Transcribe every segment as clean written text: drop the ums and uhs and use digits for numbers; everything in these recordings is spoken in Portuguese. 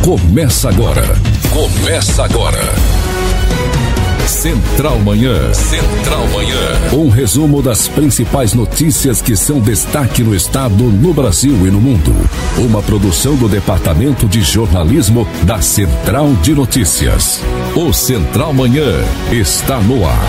Começa agora. Central Manhã. Central Manhã. Um resumo das principais notícias que são destaque no estado, no Brasil e no mundo. Uma produção do Departamento de Jornalismo da Central de Notícias. O Central Manhã está no ar.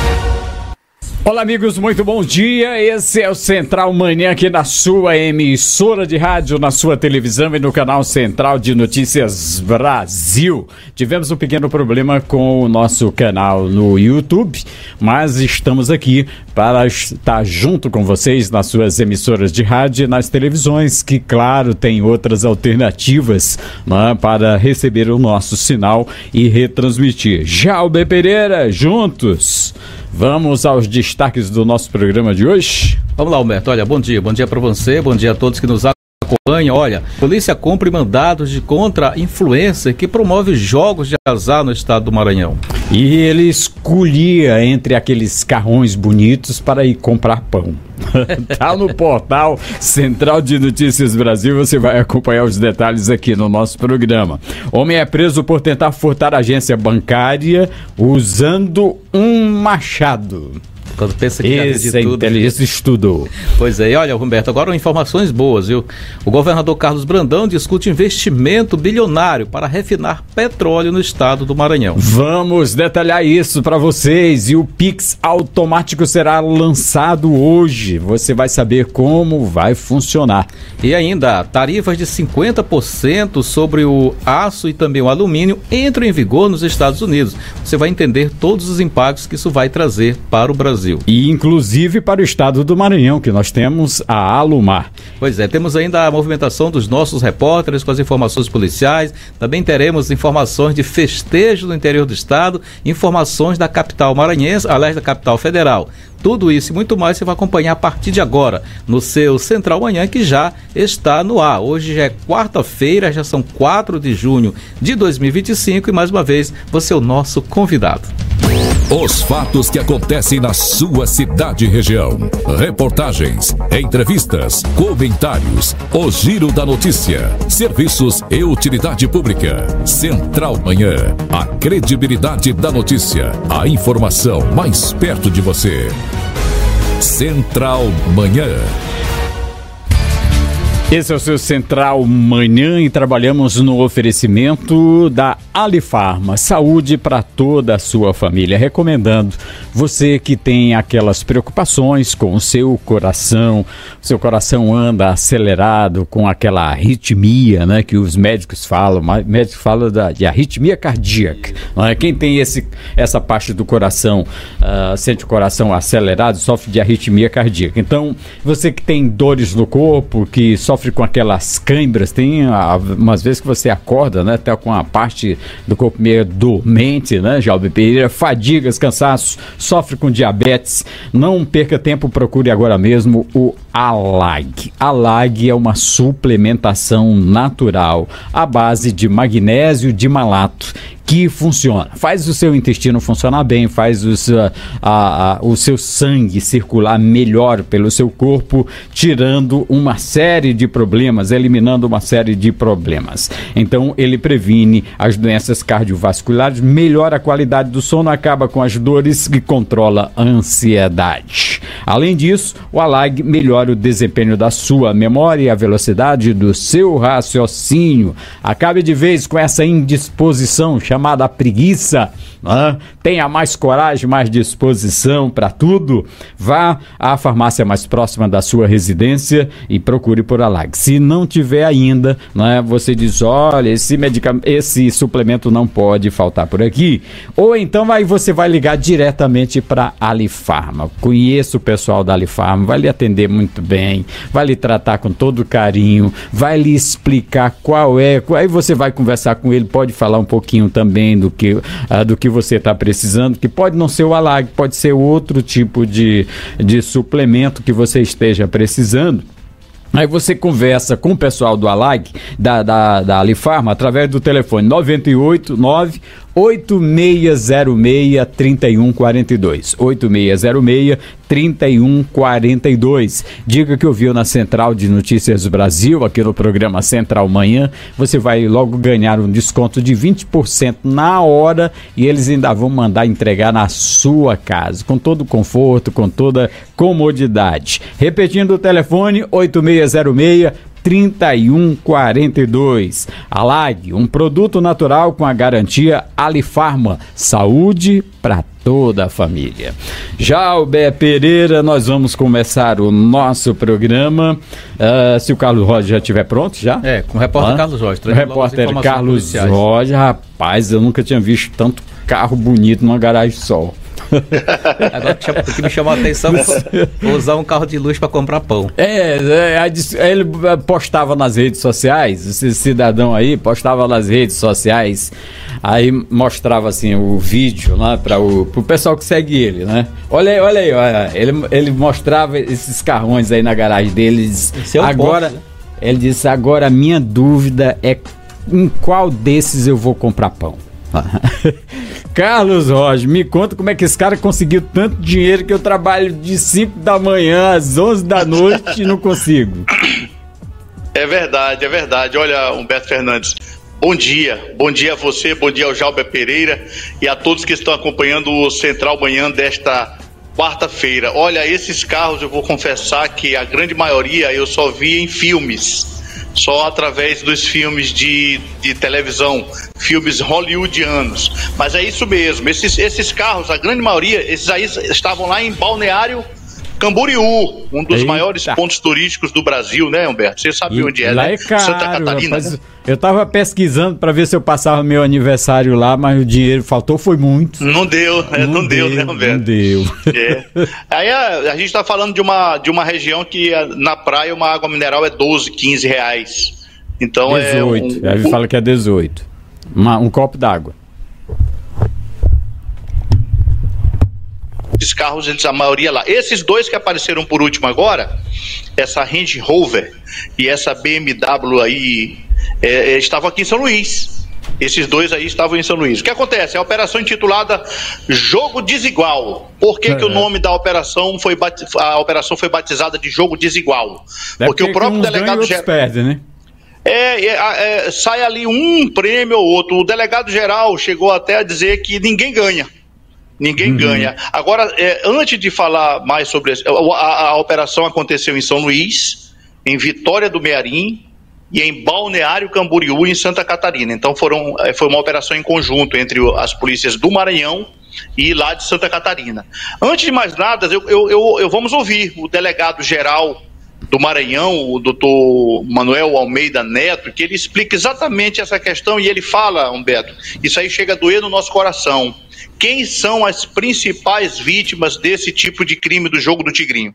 Olá, amigos, muito bom dia. Esse é o Central Manhã aqui na sua emissora de rádio, na sua televisão e no canal Central de Notícias Brasil. Tivemos um pequeno problema com o nosso canal no YouTube, mas estamos aqui para estar junto com vocês nas suas emissoras de rádio e nas televisões, que, claro, tem outras alternativas, né, para receber o nosso sinal e retransmitir. Jalber Pereira, juntos. Vamos aos destaques do nosso programa de hoje. Vamos lá, Humberto. Olha, bom dia para você, bom dia a todos que nos acompanham. Olha, polícia cumpre mandados de contra-influência que promove jogos de azar no estado do Maranhão. E ele escolhia entre aqueles carrões bonitos para ir comprar pão. Tá no portal Central de Notícias Brasil, você vai acompanhar os detalhes aqui no nosso programa. Homem é preso por tentar furtar a agência bancária usando um machado. Quando pensa que esse inteligência estudou. Pois é, e olha, Humberto, agora informações boas, viu? O governador Carlos Brandão discute investimento bilionário para refinar petróleo no estado do Maranhão. Vamos detalhar isso para vocês. E o Pix automático será lançado hoje. Você vai saber como vai funcionar. E ainda, tarifas de 50% sobre o aço e também o alumínio entram em vigor nos Estados Unidos. Você vai entender todos os impactos que isso vai trazer para o Brasil. E inclusive para o estado do Maranhão, que nós temos a Alumar. Pois é, temos ainda a movimentação dos nossos repórteres com as informações policiais, também teremos informações de festejo no interior do estado, informações da capital maranhense, aliás, da capital federal. Tudo isso e muito mais você vai acompanhar a partir de agora no seu Central Manhã, que já está no ar. Hoje já é quarta-feira, já são 4 de junho de 2025 e mais uma vez você é o nosso convidado. Os fatos que acontecem na sua cidade e região. Reportagens, entrevistas, comentários. O Giro da Notícia. Serviços e utilidade pública. Central Manhã. A credibilidade da notícia. A informação mais perto de você. Central Manhã. Esse é o seu Central Manhã e trabalhamos no oferecimento da Alifarma, saúde para toda a sua família. Recomendando você que tem aquelas preocupações com o seu coração anda acelerado com aquela arritmia, né, que os médicos falam, médicos falam de arritmia cardíaca. Não é? Quem tem essa parte do coração, sente o coração acelerado, sofre de arritmia cardíaca. Então, você que tem dores no corpo, que sofre com aquelas câimbras, tem umas vezes que você acorda, né, até com a parte do corpo meio dormente, né, Jalber Pereira, fadigas, cansaços, sofre com diabetes, não perca tempo, procure agora mesmo o Alag. Alag é uma suplementação natural à base de magnésio de malato, que funciona, faz o seu intestino funcionar bem, faz o seu sangue circular melhor pelo seu corpo, tirando uma série de problemas, eliminando uma série de problemas. Então ele previne as doenças cardiovasculares, melhora a qualidade do sono, acaba com as dores e controla a ansiedade. Além disso, o Alag melhora o desempenho da sua memória e a velocidade do seu raciocínio. Acabe de vez com essa indisposição chamada preguiça, né? Tenha mais coragem, mais disposição para tudo. Vá à farmácia mais próxima da sua residência e procure por Alag. Se não tiver ainda, né, você diz, olha, esse suplemento não pode faltar por aqui. Ou então aí você vai ligar diretamente para Alifarma. Conheço o pessoal da Alifarma, vai lhe atender muito bem, vai lhe tratar com todo carinho, vai lhe explicar qual é, aí você vai conversar com ele, pode falar um pouquinho também do que você está precisando, que pode não ser o Alag, pode ser outro tipo de suplemento que você esteja precisando. Aí você conversa com o pessoal do ALAG, da Alifarma, através do telefone 989 8606-3142. 8606-3142. Diga que ouviu na Central de Notícias do Brasil, aqui no programa Central Manhã. Você vai logo ganhar um desconto de 20% na hora e eles ainda vão mandar entregar na sua casa, com todo conforto, com toda comodidade. Repetindo o telefone, 8606-3142. ALAG, um produto natural com a garantia Alifarma, saúde para toda a família. Já o Bé Pereira, nós vamos começar o nosso programa. Se o Carlos Roger já estiver pronto, já? Com o repórter Carlos Roger. O repórter Carlos Roger, rapaz, eu nunca tinha visto tanto carro bonito numa garagem sol. Agora o que me chamou a atenção foi usar um carro de luxo para comprar pão. Ele postava nas redes sociais, esse cidadão aí postava nas redes sociais, aí mostrava assim o vídeo lá para o pessoal que segue ele, né? Olha aí, ele mostrava esses carrões aí na garagem deles. Ele disse, agora a minha dúvida é em qual desses eu vou comprar pão. Carlos Roger, me conta como é que esse cara conseguiu tanto dinheiro que eu trabalho de 5 da manhã às 11 da noite e não consigo. É verdade. Olha, Humberto Fernandes, bom dia a você, bom dia ao Jalber Pereira e a todos que estão acompanhando o Central Manhã desta quarta-feira. Olha, esses carros eu vou confessar que a grande maioria eu só vi em filmes. Só através dos filmes de televisão, filmes hollywoodianos. Mas é isso mesmo, esses carros, a grande maioria, esses aí estavam lá em Balneário Camboriú, um dos maiores pontos turísticos do Brasil, né, Humberto? Você sabe onde é, lá né? É caro, Santa Catarina. Rapaz, né? Eu tava pesquisando para ver se eu passava meu aniversário lá, mas o dinheiro faltou, foi muito. Não deu, né, Humberto? Não deu. Aí a gente tá falando de uma região que na praia uma água mineral é 12, 15 reais. Então 18, aí fala que é 18. Um copo d'água. Esses carros, a maioria lá. Esses dois que apareceram por último agora, essa Range Rover e essa BMW aí, estavam aqui em São Luís. Esses dois aí estavam em São Luís. O que acontece? É a operação intitulada Jogo Desigual. Por que o nome da operação foi batizada de Jogo Desigual? Porque o próprio delegado geral perde, né? sai ali um prêmio ou outro. O delegado geral chegou até a dizer que ninguém ganha. Ninguém ganha. Agora, antes de falar mais sobre isso, a operação aconteceu em São Luís, em Vitória do Mearim e em Balneário Camboriú, em Santa Catarina. Então foi uma operação em conjunto entre as polícias do Maranhão e lá de Santa Catarina. Antes de mais nada, eu vamos ouvir o delegado geral do Maranhão, o doutor Manuel Almeida Neto, que ele explica exatamente essa questão e ele fala, Humberto, isso aí chega a doer no nosso coração. Quem são as principais vítimas desse tipo de crime do jogo do Tigrinho?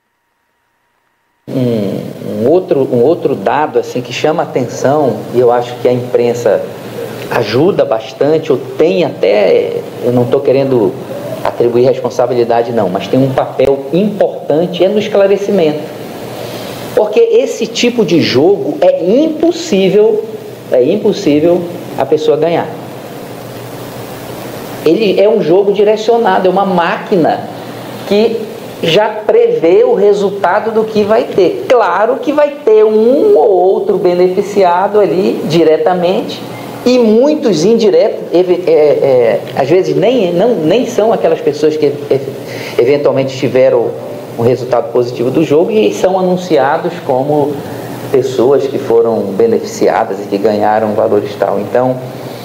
Um outro dado assim, que chama atenção, e eu acho que a imprensa ajuda bastante, ou tem até, eu não estou querendo atribuir responsabilidade não, mas tem um papel importante no esclarecimento. Porque esse tipo de jogo é impossível a pessoa ganhar. Ele é um jogo direcionado, é uma máquina que já prevê o resultado do que vai ter. Claro que vai ter um ou outro beneficiado ali diretamente e muitos indiretos, às vezes nem são aquelas pessoas que eventualmente tiveram um resultado positivo do jogo e são anunciados como pessoas que foram beneficiadas e que ganharam valores tal. Então,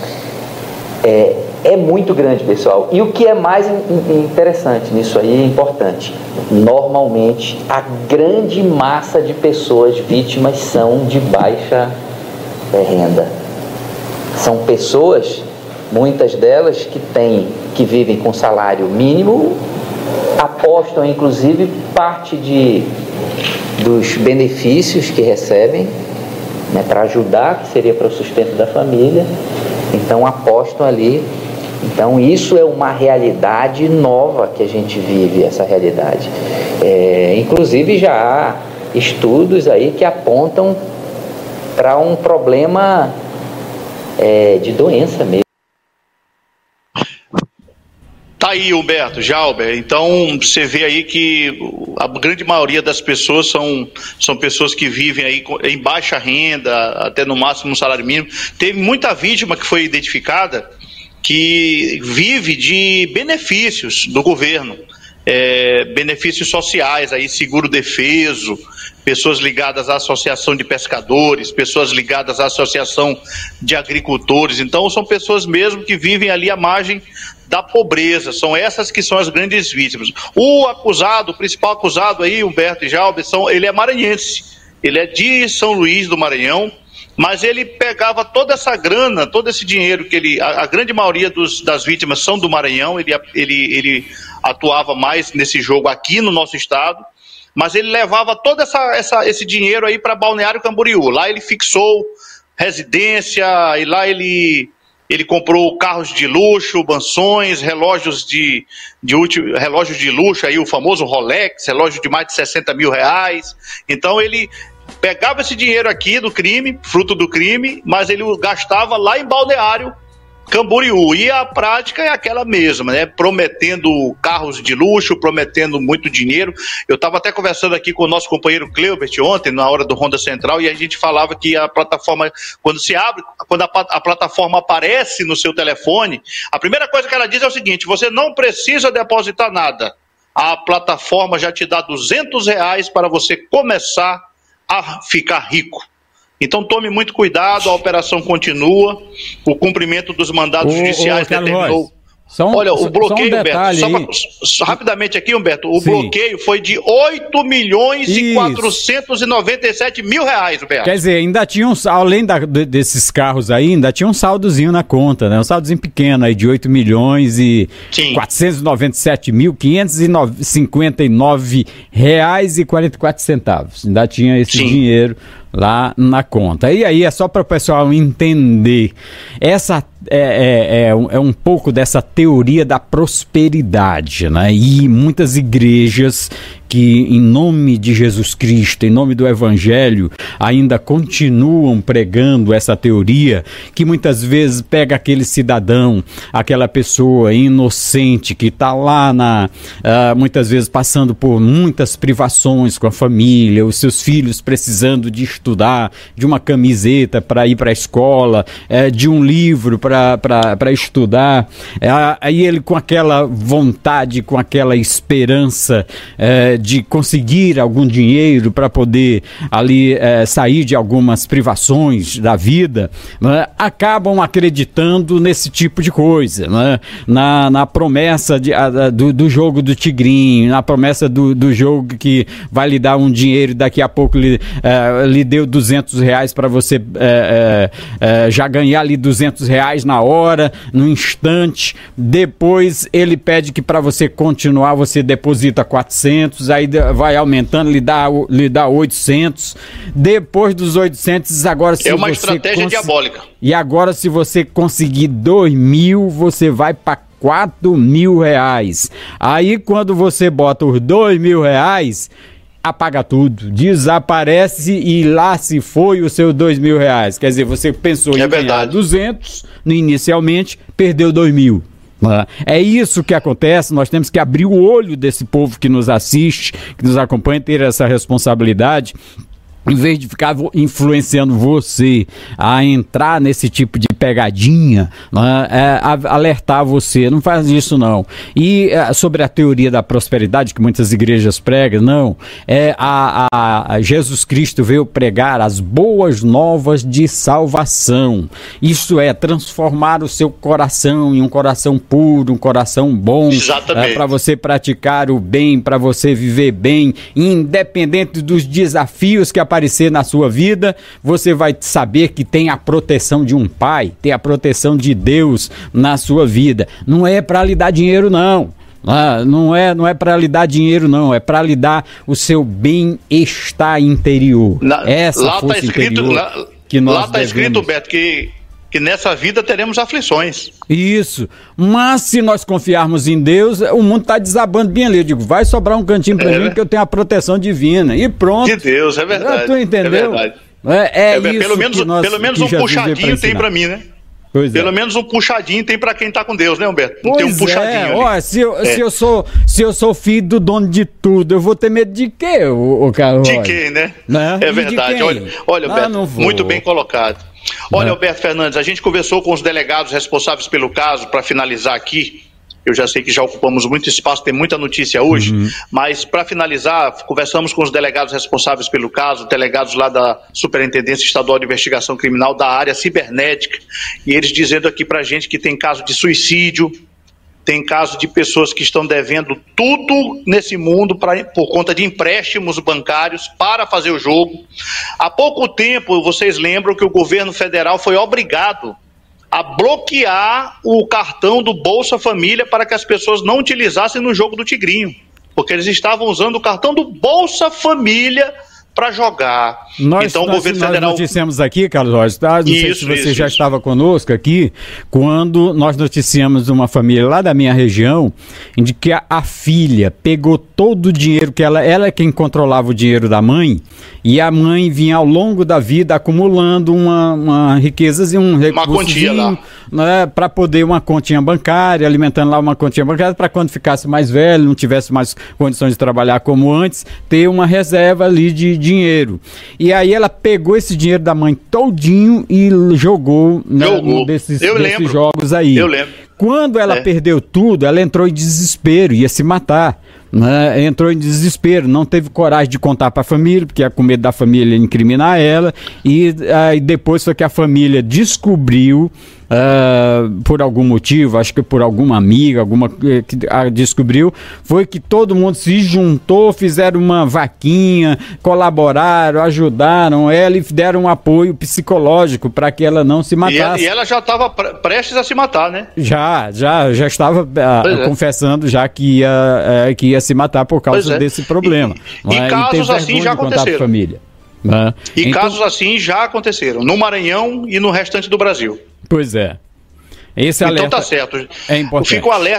é muito grande, pessoal. E o que é mais interessante nisso aí, é importante, normalmente a grande massa de pessoas vítimas são de baixa renda. São pessoas, muitas delas, que vivem com salário mínimo, apostam inclusive parte dos benefícios que recebem, né, para ajudar, que seria para o sustento da família, então apostam ali. Então isso é uma realidade nova que a gente vive, essa realidade. Inclusive já há estudos aí que apontam para um problema de doença mesmo. Tá aí, Humberto, Jalber. Então, você vê aí que a grande maioria das pessoas são pessoas que vivem aí em baixa renda, até no máximo um salário mínimo. Teve muita vítima que foi identificada que vive de benefícios do governo, benefícios sociais, aí, seguro-defeso, pessoas ligadas à Associação de Pescadores, pessoas ligadas à Associação de Agricultores. Então, são pessoas mesmo que vivem ali à margem da pobreza, são essas que são as grandes vítimas. O principal acusado aí, Humberto e Jalber, ele é maranhense, ele é de São Luís do Maranhão, mas ele pegava toda essa grana, todo esse dinheiro que a grande maioria das vítimas são do Maranhão, ele atuava mais nesse jogo aqui no nosso estado, mas ele levava todo esse dinheiro aí para Balneário Camboriú. Lá ele fixou residência, e lá ele comprou carros de luxo, mansões, relógios de luxo, aí o famoso Rolex, relógio de mais de 60 mil reais. Então ele pegava esse dinheiro aqui do crime, fruto do crime, mas ele gastava lá em Balneário Camboriú. E a prática é aquela mesma, né? Prometendo carros de luxo, prometendo muito dinheiro. Eu estava até conversando aqui com o nosso companheiro Cleubert ontem, na hora do Ronda Central, e a gente falava que a plataforma, quando a plataforma aparece no seu telefone, a primeira coisa que ela diz é o seguinte: você não precisa depositar nada. A plataforma já te dá R$200 para você começar a ficar rico. Então tome muito cuidado, a operação continua, o cumprimento dos mandados judiciais determinou. Olha, o bloqueio, Humberto, rapidamente aqui, Humberto, o bloqueio foi de 8 milhões e 497 mil reais, Humberto. Quer dizer, ainda tinha além desses carros aí, ainda tinha um saldozinho na conta, né? Um saldozinho pequeno aí de 8 milhões e 497 mil 559 reais e 44 centavos. Ainda tinha esse dinheiro lá na conta. E aí é só para o pessoal entender, essa é um pouco dessa teoria da prosperidade, né? E muitas igrejas que, em nome de Jesus Cristo, em nome do Evangelho, ainda continuam pregando essa teoria, que muitas vezes pega aquele cidadão, aquela pessoa inocente que está lá muitas vezes passando por muitas privações com a família, os seus filhos precisando de estudar, de uma camiseta para ir para a escola, de um livro para estudar, aí ele com aquela vontade, com aquela esperança de conseguir algum dinheiro para poder ali sair de algumas privações da vida, né, acabam acreditando nesse tipo de coisa, né, na promessa do jogo do tigrinho, na promessa do jogo que vai lhe dar um dinheiro, daqui a pouco lhe deu R$200 para você já ganhar ali R$200 na hora, no instante. Depois ele pede que para você continuar você deposita 400, aí vai aumentando, lhe dá 800. Depois dos 800, agora se uma estratégia diabólica. E agora, se você conseguir 2.000, você vai para R$4.000. Aí quando você bota os R$2.000, apaga tudo, desaparece e lá se foi o seu R$2.000. Quer dizer, você pensou em ganhar 200 inicialmente, perdeu 2.000. É isso que acontece. Nós temos que abrir o olho desse povo que nos assiste, que nos acompanha, ter essa responsabilidade. Em vez de ficar influenciando você a entrar nesse tipo de pegadinha, né, alertar você, não faz isso não. E sobre a teoria da prosperidade que muitas igrejas pregam, não, Jesus Cristo veio pregar as boas novas de salvação. Isto é, transformar o seu coração em um coração puro, um coração bom, para você praticar o bem, para você viver bem, independente dos desafios que aparecer na sua vida, você vai saber que tem a proteção de um pai, tem a proteção de Deus na sua vida. Não é para lhe dar dinheiro, não. Não é para lhe dar dinheiro, não. É para lhe dar o seu bem-estar interior. Essa força interior que nós devemos. Lá está escrito, Beto, que que nessa vida teremos aflições. Isso, mas se nós confiarmos em Deus, o mundo está desabando bem ali. Eu digo, vai sobrar um cantinho para mim, porque eu tenho a proteção divina. E pronto. De Deus, é verdade. Tu entendeu? É verdade. Isso pelo menos um puxadinho tem para mim, né? Pois Pelo menos um puxadinho tem para quem tá com Deus, né, Humberto? Não pois tem um puxadinho. Ó, se eu sou filho do dono de tudo, eu vou ter medo de quê, o Carlos? De quê, né? É verdade. Olha, Humberto, muito bem colocado. Olha, Alberto Fernandes, a gente conversou com os delegados responsáveis pelo caso, para finalizar aqui. Eu já sei que já ocupamos muito espaço, tem muita notícia hoje, mas para finalizar, conversamos com os delegados responsáveis pelo caso, delegados lá da Superintendência Estadual de Investigação Criminal da área cibernética, e eles dizendo aqui para a gente que tem caso de suicídio, tem caso de pessoas que estão devendo tudo nesse mundo por conta de empréstimos bancários para fazer o jogo. Há pouco tempo, vocês lembram que o governo federal foi obrigado a bloquear o cartão do Bolsa Família para que as pessoas não utilizassem no jogo do Tigrinho, porque eles estavam usando o cartão do Bolsa Família para jogar. Então o governo federal... Nós noticiamos aqui, Carlos Rocha, tá? Não sei se você já estava conosco aqui, quando nós noticiamos uma família lá da minha região, em que a filha pegou todo o dinheiro, que ela é quem controlava o dinheiro da mãe, e a mãe vinha ao longo da vida acumulando uma riqueza, um recurso, uma quantia lá, né, para poder uma continha bancária, alimentando lá uma continha bancária, para quando ficasse mais velho, não tivesse mais condições de trabalhar como antes, ter uma reserva ali de dinheiro. E aí ela pegou esse dinheiro da mãe todinho e jogou desses jogos aí. Eu lembro. Quando ela perdeu tudo, ela entrou em desespero, ia se matar. Né? Entrou em desespero, não teve coragem de contar para a família, porque ia com medo da família incriminar ela, e depois foi que a família descobriu, por algum motivo, acho que por alguma amiga, que descobriu, foi que todo mundo se juntou, fizeram uma vaquinha, colaboraram, ajudaram ela e deram um apoio psicológico para que ela não se matasse. E ela já estava prestes a se matar, né? Já estava confessando já que ia se matar por causa desse problema. E casos assim já aconteceram. Família. Casos assim já aconteceram, no Maranhão e no restante do Brasil. Pois é. Esse alerta então tá certo. É importante.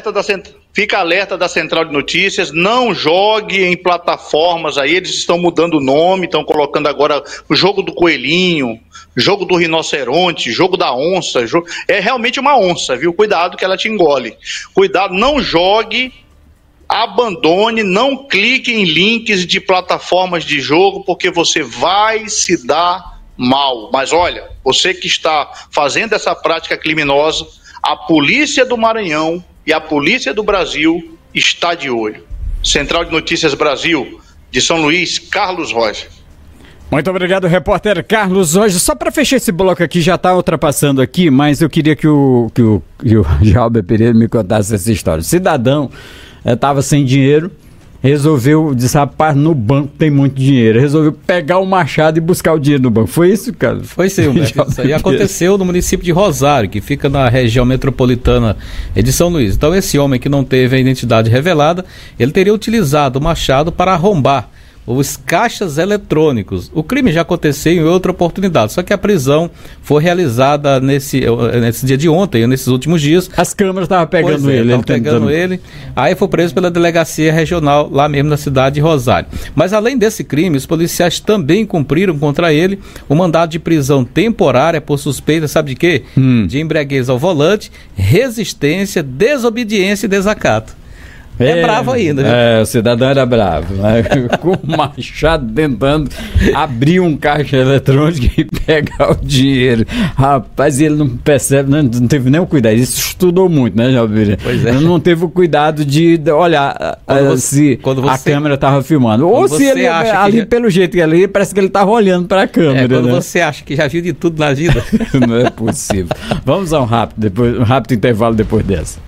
Fica alerta da Central de Notícias, não jogue em plataformas aí, eles estão mudando o nome, estão colocando agora o jogo do coelhinho, jogo do rinoceronte, jogo da onça, é realmente uma onça, viu? Cuidado que ela te engole. Cuidado, não jogue, abandone, não clique em links de plataformas de jogo, porque você vai se dar mal. Mas olha, você que está fazendo essa prática criminosa, a polícia do Maranhão e a polícia do Brasil está de olho. Central de Notícias Brasil, de São Luís, Carlos Rocha. Muito obrigado, repórter Carlos Rocha. Só para fechar esse bloco aqui, já está ultrapassando aqui, mas eu queria que o Jalber Pereira me contasse essa história. O cidadão estava sem dinheiro, disse, rapaz, no banco tem muito dinheiro. Resolveu pegar o machado e buscar o dinheiro no banco. Foi isso, cara? Foi sim, Humberto. Isso aí aconteceu no município de Rosário, que fica na região metropolitana de São Luís. Então, esse homem que não teve a identidade revelada, ele teria utilizado o machado para arrombar os caixas eletrônicos. O crime já aconteceu em outra oportunidade, só que a prisão foi realizada nesse dia de ontem, nesses últimos dias. As câmeras estavam pegando ele. Aí foi preso pela delegacia regional, lá mesmo na cidade de Rosário. Mas além desse crime, os policiais também cumpriram contra ele o mandado de prisão temporária por suspeita, sabe de quê? De embriaguez ao volante, resistência, desobediência e desacato. É bravo ainda, viu? O cidadão era bravo, né? Com o machado tentando abrir um caixa eletrônico e pegar o dinheiro. Rapaz, ele não percebe, não teve nem o cuidado. Ele estudou muito, né, Jalbir? Pois é. Ele não teve o cuidado de olhar se a câmera estava filmando. Ou se ele, ali, pelo jeito que ele parece que ele estava olhando para a câmera. Quando você acha que já viu de tudo na vida. Não é possível. Vamos a um rápido intervalo depois dessa.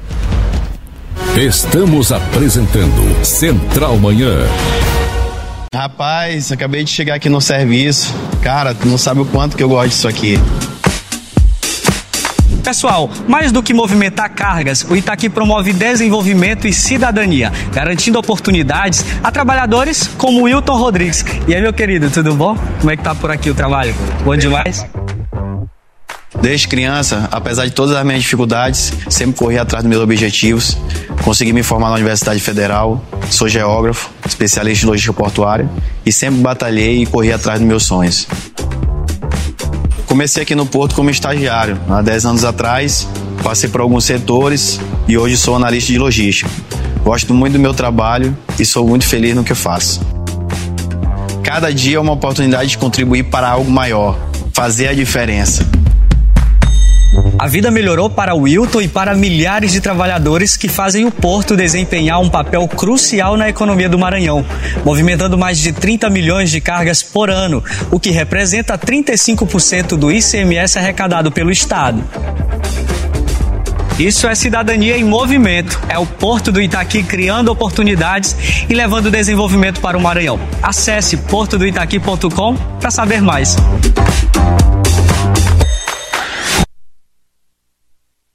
Estamos apresentando Central Manhã. Rapaz, acabei de chegar aqui no serviço. Cara, tu não sabe o quanto que eu gosto disso aqui. Pessoal, mais do que movimentar cargas, o Itaqui promove desenvolvimento e cidadania, garantindo oportunidades a trabalhadores como o Wilton Rodrigues. E aí, meu querido, tudo bom? Como é que tá por aqui o trabalho? Bom demais? Desde criança, apesar de todas as minhas dificuldades, sempre corri atrás dos meus objetivos. Consegui me formar na Universidade Federal, sou geógrafo, especialista em logística portuária e sempre batalhei e corri atrás dos meus sonhos. Comecei aqui no Porto como estagiário. Há 10 anos atrás, passei por alguns setores e hoje sou analista de logística. Gosto muito do meu trabalho e sou muito feliz no que faço. Cada dia é uma oportunidade de contribuir para algo maior, fazer a diferença. A vida melhorou para o Wilton e para milhares de trabalhadores que fazem o Porto desempenhar um papel crucial na economia do Maranhão, movimentando mais de 30 milhões de cargas por ano, o que representa 35% do ICMS arrecadado pelo Estado. Isso é cidadania em movimento. É o Porto do Itaqui criando oportunidades e levando desenvolvimento para o Maranhão. Acesse portodoitaqui.com para saber mais.